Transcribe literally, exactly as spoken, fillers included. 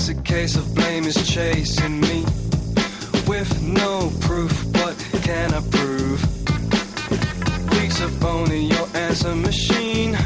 It's a case of blame is chasing me with no proof. What can I prove? Weeks of owning your answer machine.